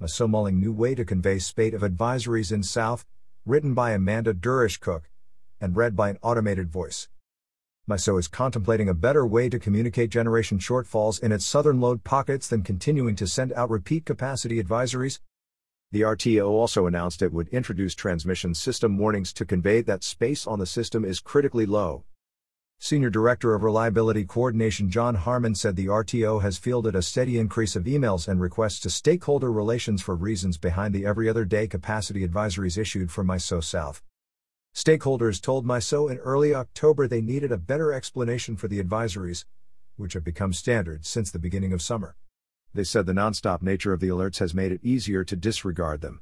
MISO mulling new way to convey spate of advisories in South, written by Amanda Durish-Cook, and read by an automated voice. MISO is contemplating a better way to communicate generation shortfalls in its southern load pockets than continuing to send out repeat capacity advisories. The RTO also announced it would introduce transmission system warnings to convey that space on the system is critically low. Senior Director of Reliability Coordination John Harmon said the RTO has fielded a steady increase of emails and requests to stakeholder relations for reasons behind the every other day capacity advisories issued for MISO South. Stakeholders told MISO in early October they needed a better explanation for the advisories, which have become standard since the beginning of summer. They said the nonstop nature of the alerts has made it easier to disregard them.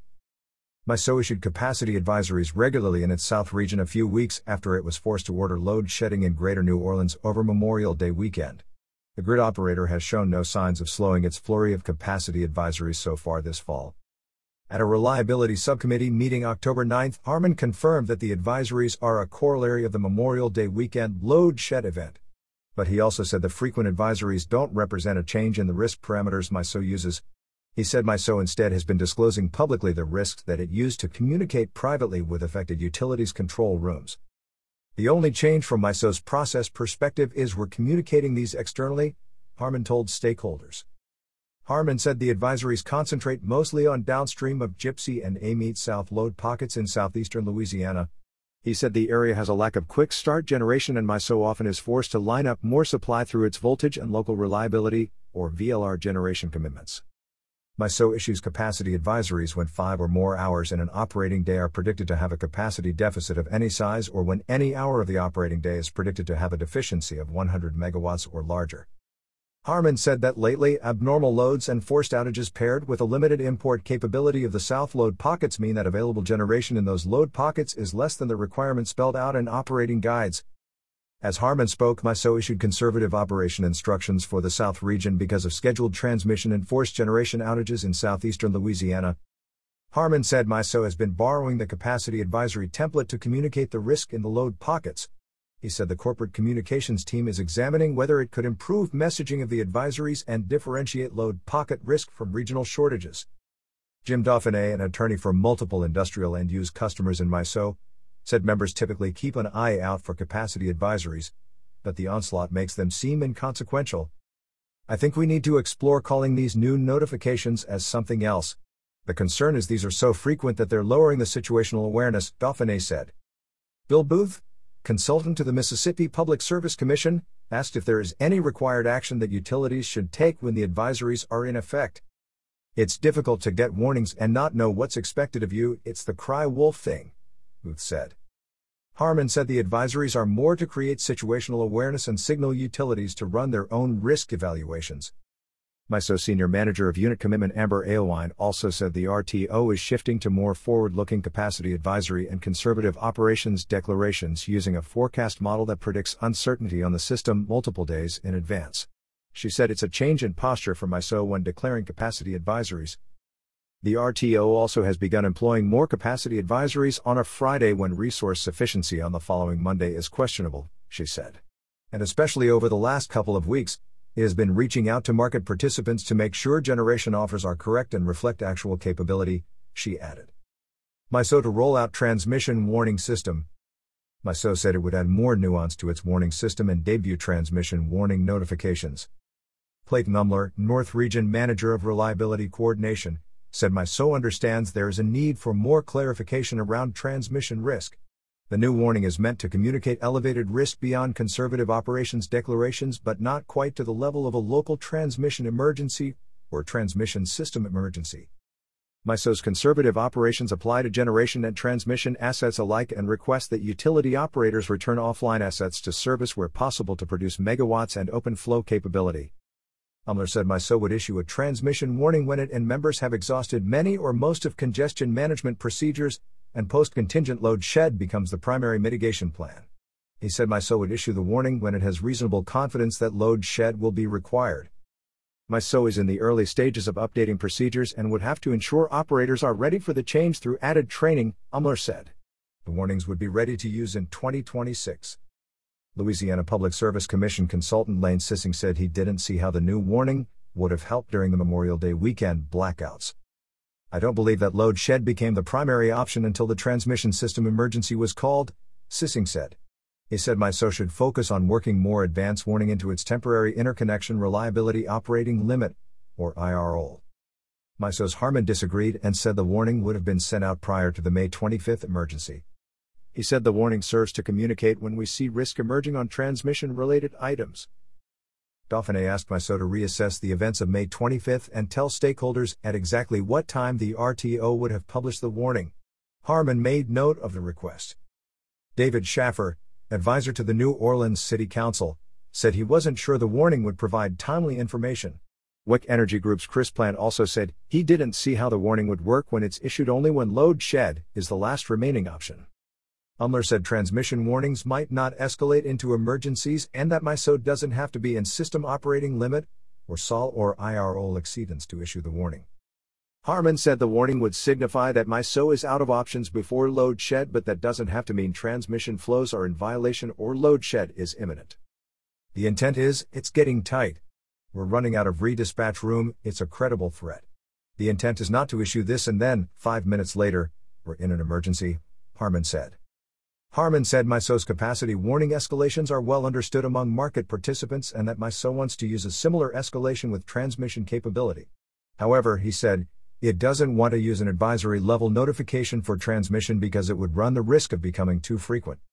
MISO issued capacity advisories regularly in its South region a few weeks after it was forced to order load shedding in Greater New Orleans over Memorial Day weekend. The grid operator has shown no signs of slowing its flurry of capacity advisories so far this fall. At a reliability subcommittee meeting October 9, Harmon confirmed that the advisories are a corollary of the Memorial Day weekend load shed event. But he also said the frequent advisories don't represent a change in the risk parameters MISO uses. He said MISO instead has been disclosing publicly the risks that it used to communicate privately with affected utilities control rooms. The only change from MISO's process perspective is we're communicating these externally, Harmon told stakeholders. Harmon said the advisories concentrate mostly on downstream of Gypsy and Amite South load pockets in southeastern Louisiana. He said the area has a lack of quick start generation and MISO often is forced to line up more supply through its voltage and local reliability, or VLR generation commitments. MISO issues capacity advisories when 5 or more hours in an operating day are predicted to have a capacity deficit of any size or when any hour of the operating day is predicted to have a deficiency of 100 megawatts or larger. Harmon said that lately, abnormal loads and forced outages paired with a limited import capability of the South load pockets mean that available generation in those load pockets is less than the requirement spelled out in operating guides. As Harmon spoke, MISO issued conservative operation instructions for the South region because of scheduled transmission and forced generation outages in southeastern Louisiana. Harmon said MISO has been borrowing the capacity advisory template to communicate the risk in the load pockets. He said the corporate communications team is examining whether it could improve messaging of the advisories and differentiate load pocket risk from regional shortages. Jim Dauphiné, an attorney for multiple industrial end-use customers in MISO, said members typically keep an eye out for capacity advisories, but the onslaught makes them seem inconsequential. I think we need to explore calling these new notifications as something else. The concern is these are so frequent that they're lowering the situational awareness, Dauphiné said. Bill Booth, consultant to the Mississippi Public Service Commission, asked if there is any required action that utilities should take when the advisories are in effect. It's difficult to get warnings and not know what's expected of you, it's the cry wolf thing, Booth said. Harmon said the advisories are more to create situational awareness and signal utilities to run their own risk evaluations. MISO Senior Manager of Unit Commitment Amber Aylwine also said the RTO is shifting to more forward-looking capacity advisory and conservative operations declarations using a forecast model that predicts uncertainty on the system multiple days in advance. She said it's a change in posture for MISO when declaring capacity advisories. The RTO also has begun employing more capacity advisories on a Friday when resource sufficiency on the following Monday is questionable, she said. And especially over the last couple of weeks, it has been reaching out to market participants to make sure generation offers are correct and reflect actual capability, she added. MISO to roll out transmission warning system. MISO said it would add more nuance to its warning system and debut transmission warning notifications. Clayton Umler, North Region Manager of Reliability Coordination, said MISO understands there is a need for more clarification around transmission risk. The new warning is meant to communicate elevated risk beyond conservative operations declarations but not quite to the level of a local transmission emergency or transmission system emergency. MISO's conservative operations apply to generation and transmission assets alike and request that utility operators return offline assets to service where possible to produce megawatts and open flow capability. Umler said MISO would issue a transmission warning when it and members have exhausted many or most of congestion management procedures, and post-contingent load shed becomes the primary mitigation plan. He said MISO would issue the warning when it has reasonable confidence that load shed will be required. MISO is in the early stages of updating procedures and would have to ensure operators are ready for the change through added training, Umler said. The warnings would be ready to use in 2026. Louisiana Public Service Commission consultant Lane Sissing said he didn't see how the new warning would have helped during the Memorial Day weekend blackouts. I don't believe that load shed became the primary option until the transmission system emergency was called, Sissing said. He said MISO should focus on working more advance warning into its temporary interconnection reliability operating limit, or IROL. MISO's Harman disagreed and said the warning would have been sent out prior to the May 25 emergency. He said the warning serves to communicate when we see risk emerging on transmission-related items. Dauphinais asked MISO to reassess the events of May 25 and tell stakeholders at exactly what time the RTO would have published the warning. Harman made note of the request. David Schaffer, advisor to the New Orleans City Council, said he wasn't sure the warning would provide timely information. WEC Energy Group's Chris Plant also said he didn't see how the warning would work when it's issued only when load shed is the last remaining option. Umler said transmission warnings might not escalate into emergencies and that MISO doesn't have to be in system operating limit, or SOL or IROL exceedance to issue the warning. Harman said the warning would signify that MISO is out of options before load shed, but that doesn't have to mean transmission flows are in violation or load shed is imminent. The intent is, it's getting tight. We're running out of redispatch room, it's a credible threat. The intent is not to issue this and then, 5 minutes later, we're in an emergency, Harman said. Harman said MISO's capacity warning escalations are well understood among market participants and that MISO wants to use a similar escalation with transmission capability. However, he said, it doesn't want to use an advisory level notification for transmission because it would run the risk of becoming too frequent.